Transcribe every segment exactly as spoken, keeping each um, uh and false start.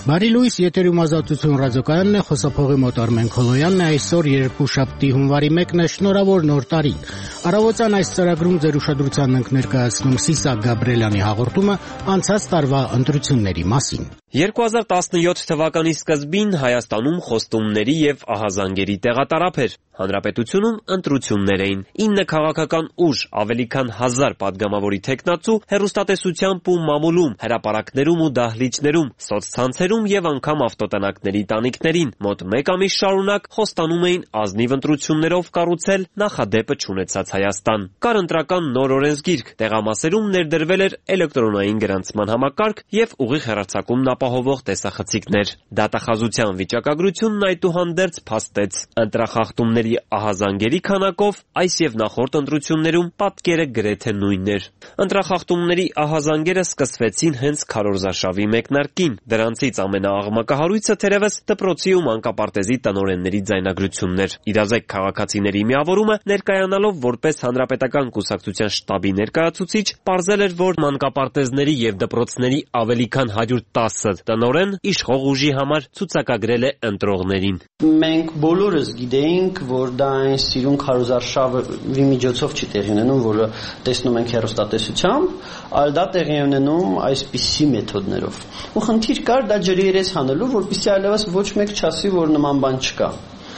Բարի լույս, եթերում Ազատություն ռադիոկայանն է, խոսափողի մոտ Արմեն Քոլոյանն է, այսօր երկուշաբթի հունվարի մեկն է, շնորհավոր նոր տարի։ Առավոտյան այս ծրագրում ձեր ուշադրությանն ենք ներկայացնում Սիսակ Գաբրելյանի հաղորդումը անցած տարվա ընտրությունների մասին։ երկու հազար տասնյոթ թվականի սկզբին Հայաստանում խոստումների եւ ահազանգերի տեղատարափ էր։ Հանրապետությունում ընտրություններ էին։ ինը քաղաքական ուժ, ավելի քան հազար падգամավորի թեկնածու, հեռուստատեսությամբ ու մամուլում, հրապարակներում ու դահլիճներում, սոցցանցերում եւ անգամ ավտոտնակների տանիքներին մոտ մեկ ամիս շարունակ խոստանում էին ազնիվ ընտրություններով կառուցել նախադեպը չունեցած Հայաստան։ Կար ընտրական նոր օրենսգիրք, տեղամասերում ներդրվել էր էլեկտրոնային գրանցման համակարգ եւ ուղիղ հեռարձակումն ապահովող տեսախցիկներ։ Դատախազության վիճակագրությունն այդուհանդերձ փաստեց ընտրախախտումների ահազանգերի քանակով այս եւ նախորդ ընտրություններում պատկերը գրեթե նույնն էր։ Ընտրախախտումների ահազանգերը սկսվեցին հենց քարոզարշավի մեկնարկին։ Դրանցից ամենաաղմկահարույցը թերևս դպրոցի ու մանկապարտեզի տնօրենների ձայնագրություններ։ Իրազեկ քաղաքացիների միավորումը ներկայանալով որպես հանրապետական կուսակցության շտաբի ներկայացուցիչ, պարզել էր, որ մանկապարտեզների եւ դպրոցների ավելի քան հարյուր տասը տնօրեն իշխող ուժի համար ցուցակագրել է ընտրողներին։ Մենք բոլորս գիտեինք, որ դա այն սիրուն քարոզարշավի միջոցով չի տեղի ունենում, որը տեսնում ենք հեռուստատեսությամբ, այլ դա տեղի ունենում այսպիսի մեթոդներով։ Ու խնդիր կար դա ջրի երես հանելու, որպեսզի այլևս ոչ մեկ չասի, որ նման բան չկա։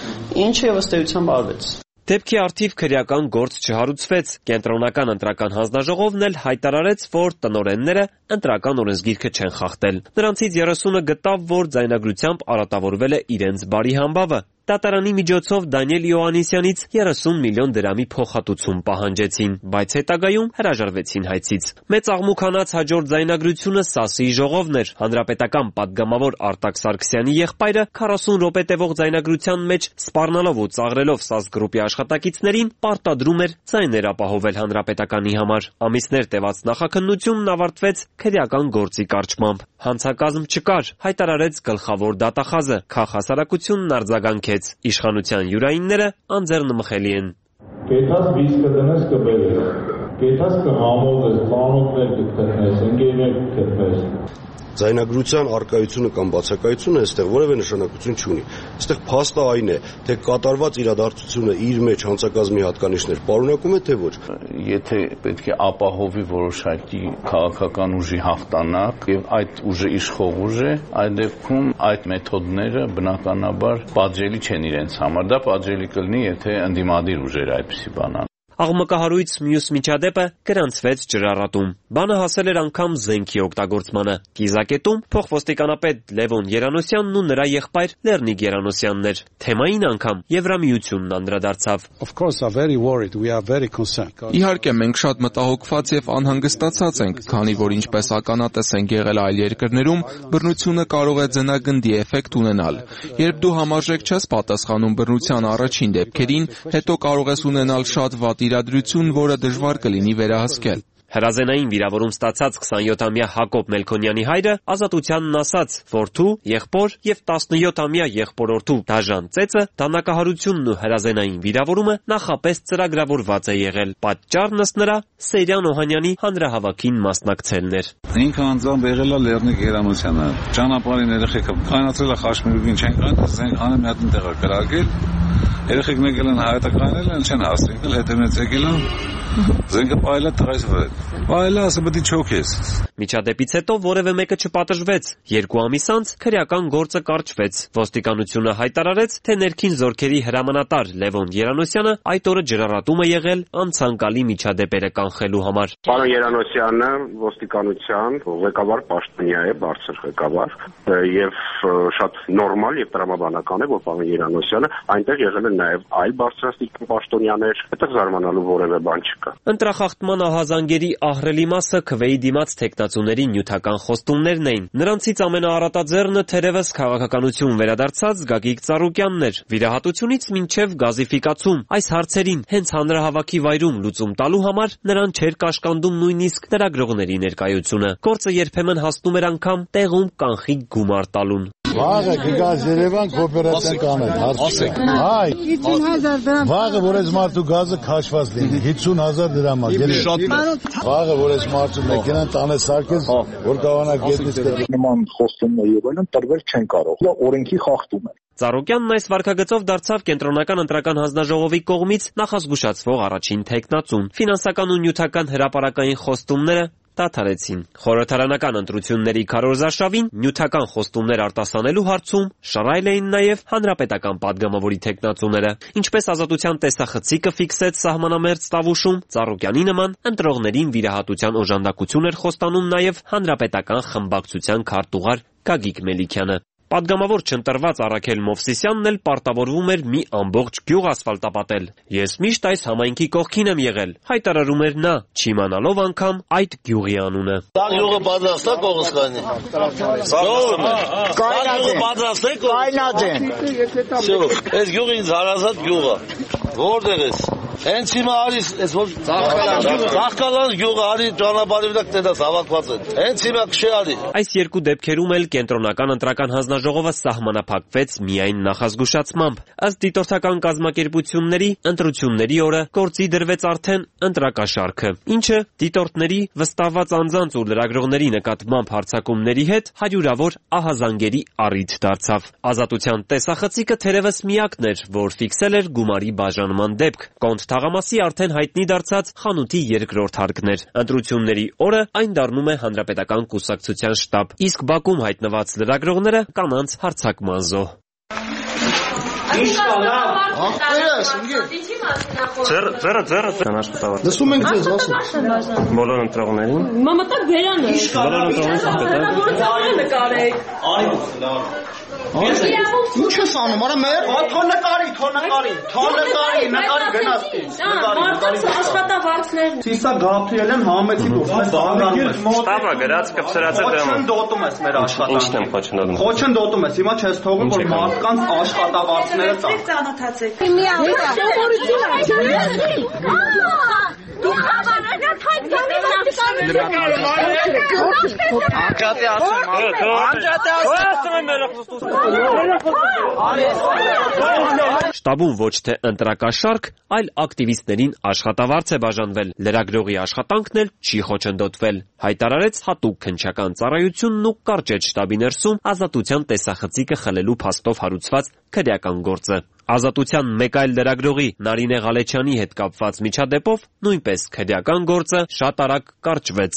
Ինչը ըստ էության արվեց։ Դեպքի առթիվ քրեական գործ չհարուցվեց։ Կենտրոնական ընտրական հանձնաժողովն էլ հայտարարեց, որ տնօրենները ընտրական օրենսգիրքը չեն խախտել։ Նրանցից երեսունը գտավ, որ ձայնագրությամբ արատավորվել է իրենց բարի համբավը։ Դատարանի միջոցով Դանիել Յոհաննիսյանից երեսուն միլիոն դրամի փոխհատուցում պահանջեցին, բայց հետագայում հրաժարվեցին հայցից։ Մեծ աղմուկ հաջորդ ձայնագրությունը ՍԱՍ-ի ժողովն էր։ Հանրապետական падգամավոր Արտակ Սարգսյանի եղբայրը քառասուն րոպե տևող ձայնագրության մեջ սպառնալով ու ծաղրելով ՍԱՍ գրուպի աշխատակիցներին պարտադրում էր ձայներ ապահովել հանրապետականի համար։ Ամիսներ տևած նախաքննությունն ավարտվեց քրեական գործի կարճմամբ։ Հանցակազմ չկար, հայտարարեց գլխավոր դատախազը։ Քաղաքասարակությունն արձագանքեց։ Իշխանության յուրայինները անձեռնմխելի են։ Կետաս վիսկը դնես կբերես, կետաս կհամոզես, ծանոթներ կգտնես, ընկերներ կգտնես։ Ձայնագրության արկայությունը կամ բացակայությունը այստեղ որևէ նշանակություն չունի։ Այստեղ փաստը այն է, թե կատարված իրադարձությունը իր մեջ հանցակազմի հատկանիշներ պարունակում է, թե ոչ։ Եթե պետք է ապահովի որոշակի քաղաքական ուժի հաղթանակ եւ այդ ուժը իշխող ուժ է, այդ դեպքում այդ մեթոդները բնականաբար պատժելի չեն իրենց համար։ Դա պատժելի կլինի, եթե ընդդիմադիր ուժերը այդպիսի բան անեն։ Աղմկահարույց մյուս միջադեպը գրանցվեց ջրառատում։ Բանը հասել էր անգամ զենքի օգտագործմանը։ Կիզակետում փոխոստիկանապետ Լևոն Երանոսյանն ու նրա եղբայր Լեռնիկ Երանոսյանն էր։ Թեմային անգամ Եվրամիությունն անդրադարձավ։ Իհարկե, մենք շատ մտահոգված եւ անհանգստացած ենք, քանի որ ինչպես ականատես ենք եղել այլ երկրներում, բռնությունը կարող է ձնագնդի էֆեկտ ունենալ։ Երբ դու համարժեք չես պատասխանում բռնության առաջին դեպքերին, հետո կարող ես ունենալ շատ վատ իրադրություն, որը դժվար կլինի վերահսկել։ Հրազենային վիրավորում ստացած քսանյոթամյա Հակոբ Մելքոնյանի հայրը Ազատությանն ասաց, որդու, եղբոր եւ տասնյոթամյա եղբորորդու դաժան ծեծը, դանակահարությունն ու հրազենային վիրավորումը նախապես ծրագրավորված է եղել։ Պատճառն ըստ նրա Սեյրան Օհանյանի հանրահավաքին մասնակցելն էր։ Ինքը անձամբ եղել է Լեռնիկ Երանոսյանը։ Ճանապարհին երեխեքը կանացել է խաչմերուկին չեն կանել, զենք անը մի հատ տեղ կրակել։ Երեխեքն եկել են հայտականել են, չեն հասցնել, հետևից եկել են, զենքը պայելա տղայիս վրա։ Պայելա ասա պետք է չոքես։ Միջադեպից հետո որևէ մեկը չպատժվեց։ Երկու ամիս անց քրեական գործը կարճվեց։ Ոստիկանությունը հայտարարեց, թե ներքին զորքերի հրամանատար Լևոն Երանոսյանը այդ օրը ջրառատում է եղել անցանկալի միջադեպերը կանխելու համար։ Պարոն Երանոսյանը ոստիկանության ղեկավար պաշտոնյա է, բարձր ղեկավար, եւ շատ նորմալ եւ տրամաբանական է, որ պարոն Երանոսյանը այնտեղ եղել են նաեւ այլ բարձրաստիճան պաշտոնյաներ, այդտեղ զարմանալու որևէ բան չկա։ Ընտրախախտման ահազանգերի ահռելի մասը քվեի դիմաց թեկնածուների նյութական խոստումներն էին։ Նրանցից ամենաառատաձեռնը թերևս քաղաքականություն վերադարձած Գագիկ Ծառուկյանն էր։ Վիրահատությունից մինչև գազիֆիկացում այս հարցերին հենց հանրահավաքի վայրում լուծում տալու համար նրան չէր կաշկանդում նույնիսկ լրագրողների ներկայությունը։ Գործը երբեմն հասնում էր անգամ տեղում կանխիկ գումար տալուն։ Վաղը կգաս Երևան կոոպերացիան կանեն, հարց։ Հա, Հայ հիսուն հազար դրամ։ Վաղը որ այս մարդու գազը քաշված լինի հիսուն հազար դրամ է։ Շատ Վաղը որ այս մարդու մեքենան տանը սարքես, որ կարողանա գետնից կրել։ Նման խոստումներ եւ այլն տրվել չեն կարող։ Դա օրենքի խախտում է։ Ծառուկյանն այս վարքագծով դարձավ կենտրոնական ընտրական հանձնաժողովի կողմից նախազգուշացվող առաջին թեկնածուն։ Ֆինանսական ու նյութական հրապարակային խոստումները դադարեցին։ Խորհրդարանական ընտրությունների քարոզարշավին նյութական խոստումներ արտասանելու հարցում շռայլ էին նաև հանրապետական падգամավորի թեկնածուները։ Ինչպես Ազատության տեսախցիկը ֆիքսեց սահմանամերձ Տավուշում, Ծառուկյանի նման ընտրողներին վիրահատության օժանդակություն էր խոստանում նաև հանրապետական խմբակցության քարտուղար Գագիկ Մելիքյանը։ Պատգամավոր չընտրված Առաքել Մովսիսյանն էլ պարտավորվում էր մի ամբողջ գյուղ ասֆալտապատել։ Ես միշտ այս համայնքի կողքին եմ եղել, հայտարարում էր նա, չիմանալով անգամ այդ գյուղի անունը։ Դա գյուղը պատրաստ է Կողոսկանի։ Կայնած է։ Պատրաստ է Կայնած է։ Շո, այս գյուղը ինձ հարազատ գյուղ է։ Որտեղ ես։ Հենց հիմա արի այս որ Ծաղկալան գյուղը արի ճանապարհի վրա կտենաս հավաքված են։ Հենց հիմա քշի արի։ Այս երկու դեպքերում էլ կենտրոնական ընտրական հանձնաժողովը սահմանափակվեց միայն նախազգուշացմամբ։ Ըստ դիտորդական կազմակերպությունների ընտրությունների օրը գործի դրվեց արդեն ընտրակաշարքը, ինչը դիտորդների վստահված անձանց ու լրագրողների նկատմամբ հարձակումների հետ հարյուրավոր ահազանգերի առիթ դարձավ։ Ազատության տեսախցիկը թերևս միակն էր, որ ֆիքսել էր գումարի բաժանման դեպք։ Կոնտ թաղամասի արդեն հայտնի դարձած խանութի երկրորդ հարկն էր։ Ընտրությունների օրը այն դառնում է հանրապետական կուսակցության շտաբ, իսկ Բաքում հայտնված լրագրողները կանանց հարձակման զոհ։ Ձերը, ձերը, ձերը, աշխատավարձ։ Լսում ենք ձեզ, ասում։ Բոլոր ընտրողներին։ Մամտակ բերանը։ Բոլոր ընտրողներին նկարեք։ Ինչ ես անում, արա մեր։ Թո նկարի, թո նկարի, թո նկարի, նկարի գնացի։ Մարդկանց աշխատավարձներն։ Սիսա Գաբրիելն համեցի դուրս։ Շտաբը գրած կփսրացը դրամը։ Խոչընդոտում ես մեր աշխատանքը։ Ինչն եմ խոչընդոտում։ Խոչընդոտում ես, հիմա չես թողում, որ մարդկանց աշխատավարձները տան։ Ծանոթացեք։ Շտաբում ոչ թե ընտրակաշարք, այլ ակտիվիստներին աշխատավարձ է բաժանվել, լրագրողի աշխատանքն էլ չի խոչընդոտվել, հայտարարեց հատուկ քննչական ծառայությունն ու կարճեց շտաբի ներսում Ազատության տեսախցիկը խլելու փաստով հարուցված քրեական գործը։ Ազատության մեկ այլ լրագրողի Նարինե Ղալեչյանի հետ կապված միջադեպով նույնպես քրեական գործը շատ արագ կարճվեց։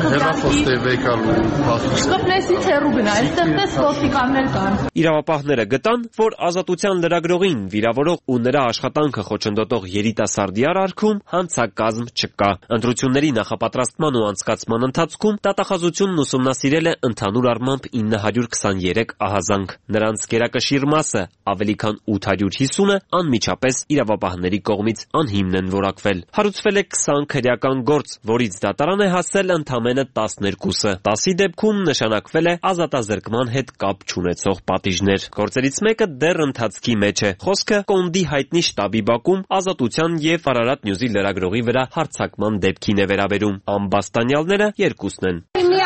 Իրավապահները գտան, որ Ազատության լրագրողին վիրավորող ու նրա աշխատանքը խոչընդոտող երիտասարդի արարքում հանցակազմ չկա։ Ընտրությունների նախապատրաստման ու անցկացման ընթացքում դատախազությունն ուսումնասիրել է ընդհանուր առմամբ ինը հարյուր քսաներեք ահազանգ։ Նրանց գերակշիռ մասը ավելի քան ութ հարյուր հիսունը անմիջապես իրավապահների կողմից անհիմն են որակվել։ Հարուցվել է քսան քրեական գործ, որից դատարան է հասել ընդամենը տասներկուսը։ տասի դեպքում նշանակվել է ազատազրկման հետ կապ չունեցող պատիժներ։ Գործերից մեկը դեռ ընթացքի մեջ է։ Խոսքը Կոնդի հայտնի շտաբի Բաքում Ազատության եւ Արարատ Նյուզի լրագրողի վրա հարձակման դեպքին է վերաբերում։ Ամբաստանյալները երկուսն են։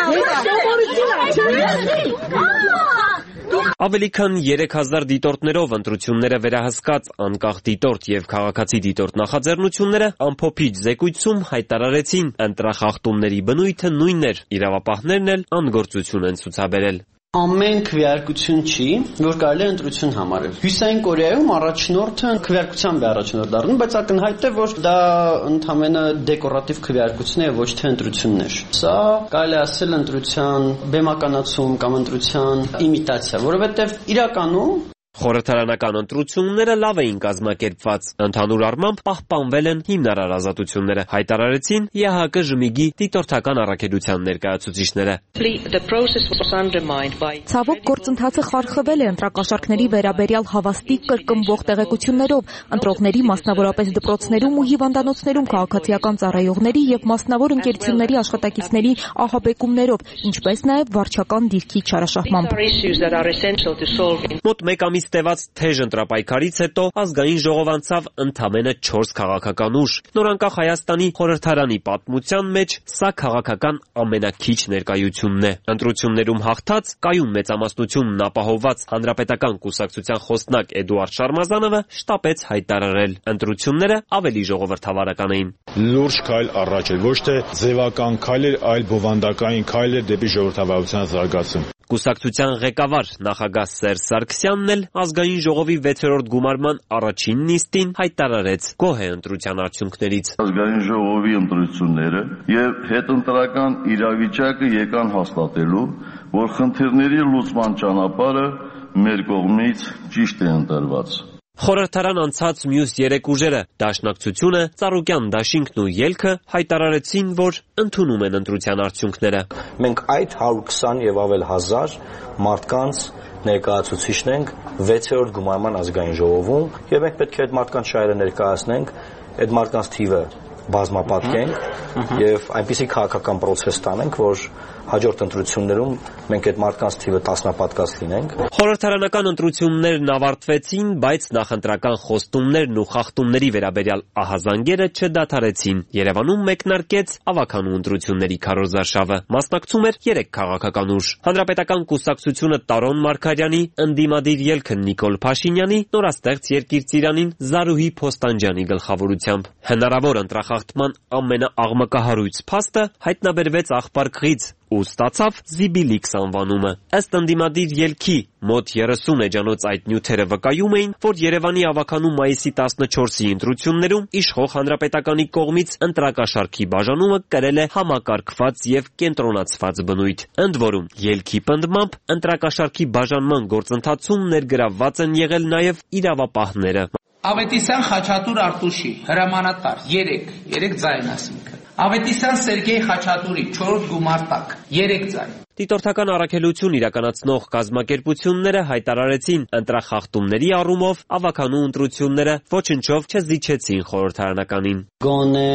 Ավելի քան երեք հազար դիտորդներով ընտրությունները վերահսկած անկախ դիտորդ եւ քաղաքացի դիտորդ նախաձեռնությունները ամփոփիչ զեկույցում հայտարարեցին ընտրախախտումների բնույթը նույնն էր, իրավապահներն էլ անգործություն են ցուցաբերել։ Ամեն քվեարկություն չի, որ կարելի է ընտրություն համարել։ Հյուսային Կորեայում առաջնորդը քվեարկությամբ է առաջնորդ դառնում, բայց ակնհայտ է, որ դա ընդհանրապես դեկորատիվ քվեարկություն է, ոչ թե ընտրություններ։ Սա կարելի է ասել ընտրության բեմականացում կամ ընտրության իմիտացիա, որովհետև իրականում Խորհրդարանական ընտրությունները լավ էին կազմակերպված, ընդհանուր առմամբ պահպանվել են հիմնարար ազատությունները, հայտարարեցին ԵՀԿ ԺՄԻԳ-ի դիտորդական առաքելության ներկայացուցիչները։ Ցավոք գործընթացը խարխվել է ընտրակաշառքների վերաբերյալ հավաստիկ կրկնվող տեղեկություններով, ընտրողների, մասնավորապես դպրոցներում ու հիվանդանոցներում քաղաքացիական ծառայողների եւ մասնավոր ընկերությունների աշխատակիցների ահաբեկումներով, ինչպես նաեւ վարչական դիրքի չարաշահմամբ։ Մոտ մեկ ամիս կողմից տևած թեժ ընտրապայքարից հետո ազգային ժողով անցավ ընդամենը չորս քաղաքական ուժ։ Նորանկախ Հայաստանի խորհրդարանի պատմության մեջ սա քաղաքական ամենաքիչ ներկայությունն է։ Ընտրություններում հաղթած, կայուն մեծամասնությունն ապահովված Հանրապետական կուսակցության խոսնակ Էդուարդ Շարմազանովը շտապեց հայտարարել. ընտրությունները ավելի ժողովրդավարական էին։ Լուրջ քայլ առաջ էր, ոչ թե ձևական քայլ էր, այլ բովանդակային քայլ էր դեպի ժողովրդավարության զարգացում։ Կուսակցության ղեկավար նախագահ Սերժ Սարգսյանն էլ ազգային ժողովի վեցերորդ գումարման առաջին նիստին հայտարարեց գոհ է ընտրության արդյունքներից։ Ազգային ժողովի ընտրությունները եւ հետընտրական իրավիճակը եկան հաստատելու, որ խնդիրների լուծման ճանապարհը մեր կողմից ճիշտ է ընտրված։ Խորհրդարան անցած մյուս երեք ուժերը՝ Դաշնակցությունը, Ծառուկյան դաշինքն ու Ելքը հայտարարեցին, որ ընդունում են ընտրության արդյունքները։ Մենք այդ հարյուր քսան եւ ավել հազար մարդկանց ներկայացուցիչն ենք վեցերորդ գումարման ազգային ժողովում եւ մենք պետք է այդ մարդկանց շահերը ներկայացնենք, այդ մարդկանց թիվը բազմապատկենք եւ այնպիսի քաղաքական process տանենք, որ հաջորդ ընտրություններում մենք այդ մարդկանց թիվը տասնապատկած լինենք։ Խորհրդարանական ընտրություններն ավարտվեցին, բայց նախընտրական խոստումներն ու խախտումների վերաբերյալ ահազանգերը չդադարեցին։ Երևանում մեկնարկեց ավականու ընտրությունների քարոզարշավը։ Մասնակցում էր երեք քաղաքական ուժ՝ Հանրապետական կուսակցությունը Տարոն Մարգարյանի, ընդդիմադիր Ելքը Նիկոլ Փաշինյանի, նորաստեղծ Երկիր Զարուհի Փոստանջյանի գլխավորությամբ։ Հնարավոր ընտրախախտման ամենաաղմկահարույց փաստը հայտնաբերվեց Աղբարկղից ու ստացավ Զիբիլիքս անվանումը։ Ըստ ընդդիմադիր Ելքի մոտ երեսուն էջանոց այդ նյութերը վկայում էին, որ Երևանի ավականու մայիսի տասնչորսի ընտրություններում իշխող Հանրապետականի կողմից ընտրակաշառքի բաժանումը կրել է համակարգված եւ կենտրոնացված բնույթ։ Ընդ որում, Ելքի պնդմամբ ընտրակաշառքի բաժանման գործընթացում ներգրավված են եղել նաեւ իրավապահները։ Ավետիսյան Խաչատուր Արտուշի հրամանատար երեք, երեք ձայն ասինքն։ Ավետիսյան Սերգեյ Խաչատուրի չորրորդ գումարտակ երեք ձայն։ Դիտորդական առաքելություն իրականացնող կազմակերպությունները հայտարարեցին ընտրախախտումների առումով ավականու ընտրությունները ոչնչով չզիջեցին խորհրդարանականին։ Գոնե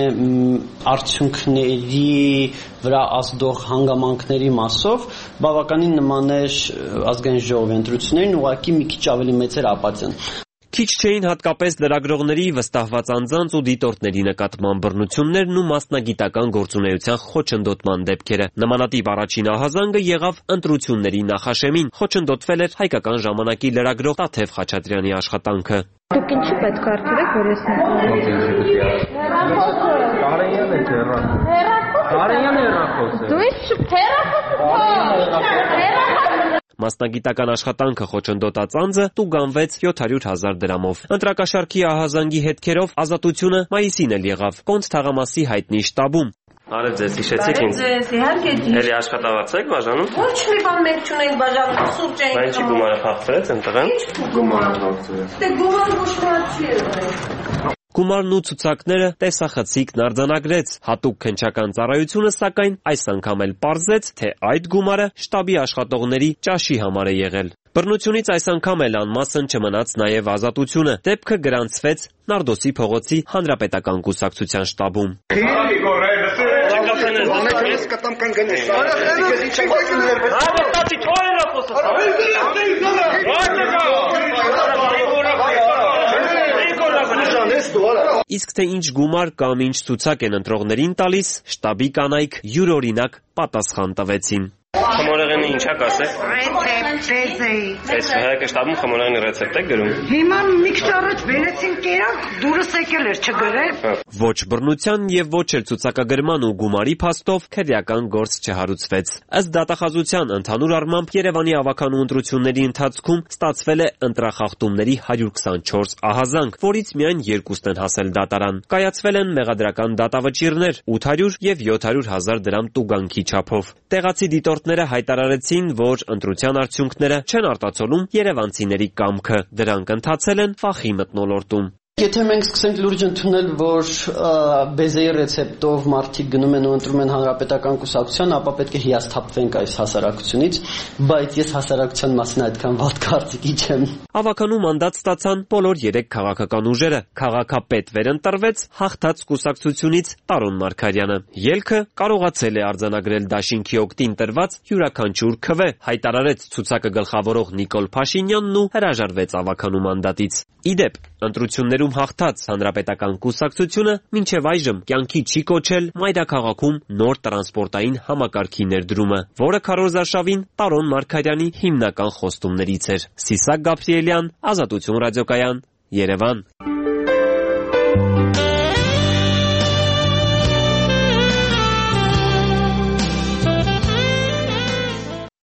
արդյունքների վրա ազդող հանգամանքների մասով բավականին նման էր ազգային ժողովի ընտրություններին, ուղղակի մի քիչ ավելի մեծ էր ապատիան։ Քիչ չէին հատկապես լրագրողների, վստահված անձանց ու դիտորդների նկատմամբ բռնություններն ու մասնագիտական գործունեության խոչընդոտման դեպքերը։ Նմանատիպ առաջին ահազանգը եղավ ընտրությունների նախաշեմին, խոչընդոտվել էր Հայկական ժամանակի լրագրող Տաթև Խաչատրյանի աշխատանքը։ Դուք ինչու պետք է արդյունեք, որ ես Կարենյանն է հեռախոս։ Կարենյանն է հեռախոսը։ Դու ինչ հեռախոս։ Մասնագիտական աշխատանքը խոչընդոտած անձը տուգանվեց յոթ հարյուր հազար դրամով։ Ընտրակաշառքի ահազանգի հետքերով Ազատությունը մայիսին էլ եղավ Կոնց թաղամասի հայտնի շտաբում։ Արև ձեզ, հիշեցիք ինձ։ Իհարկե ճիշտ։ Էլի աշխատավարձ եք բաժանում։ Ոչ մի բան մենք չունենք բաժանում, սուրճ ենք։ Բայց ինչի գումարը փախվեց ընտրան։ Գումարը փախվեց։ Դե գումար ոչ մի չի։ Գումարն ու ցուցակները տեսախցիկն արձանագրեց։ Հատուկ քննչական ծառայությունը սակայն այս անգամ էլ պարզեց, թե այդ գումարը շտաբի աշխատողների ճաշի համար է եղել։ Բռնությունից այս անգամ էլ անմասն չմնաց նաև Ազատությունը։ Դեպքը գրանցվեց Նարդոսի փողոցի Հանրապետական կուսակցության շտաբում։ Իսկ թե ինչ գումար կամ ինչ ցուցակ են ընտրողներին տալիս, շտաբի կանայք յուրօրինակ պատասխան տվեցին։ Խմորեղենի ինչա կասեք։ Ռեցեպտ, ռեզեի։ Այս հայկական շտաբում խմորեղենի ռեցեպտ է գրում։ Հիմա մի քիչ առաջ վերեցին կերակ, դուրս եկել էր չգրել։ Ոչ բռնության եւ ոչ էլ ցուցակագրման ու գումարի փաստով քրեական գործ չհարուցվեց։ Ըստ դատախազության ընդհանուր առմամբ Երևանի ավականու ընտրությունների ընթացքում ստացվել է ընտրախախտումների հարյուր քսանչորս ահազանգ, որից միայն երկուսն են հասել դատարան։ Կայացվել են մեղադրական դատավճիռներ ութ հարյուր եւ յոթ հարյուր հազար դրամ տուգանքի չափով։ Տեղացի դիտորդները հայտարարեցին, որ ընտրության արդյունքները չեն արտացոլում երևանցիների կամքը։ Դրանք ընթացել են վախի մթնոլորտում։ Եթե մենք սկսենք լուրջ ընդունել, որ բեզեի ռեցեպտով մարդիկ գնում են ու ընտրում են հանրապետական կուսակցության, ապա պետք է հիասթափվենք այս հասարակությունից, բայց ես հասարակության մասին այդքան վատ կարծիքի չեմ։ Ավականում մանդատ ստացան բոլոր երեք քաղաքական ուժերը։ Քաղաքապետ վերընտրվեց հաղթած կուսակցությունից Տարոն Մարգարյանը։ Ելքը կարողացել է արձանագրել դաշինքի օգտին տրված յուրաքանչյուր քվե, հայտարարեց ցուցակը գլխավորող Նիկոլ Փաշինյանն ու հրաժարվեց ավականում մանդատից։ Իդեպ, ընտրություններում հաղթած հանրապետական կուսակցությունը մինչև այժմ կյանքի չի կոչել մայրաքաղաքում նոր տրանսպորտային համակարգի ներդրումը, որը քարոզարշավին Տարոն Մարգարյանի հիմնական խոստումներից էր։ Սիսակ Գաբրիելյան, Ազատություն ռադիոկայան, Երևան։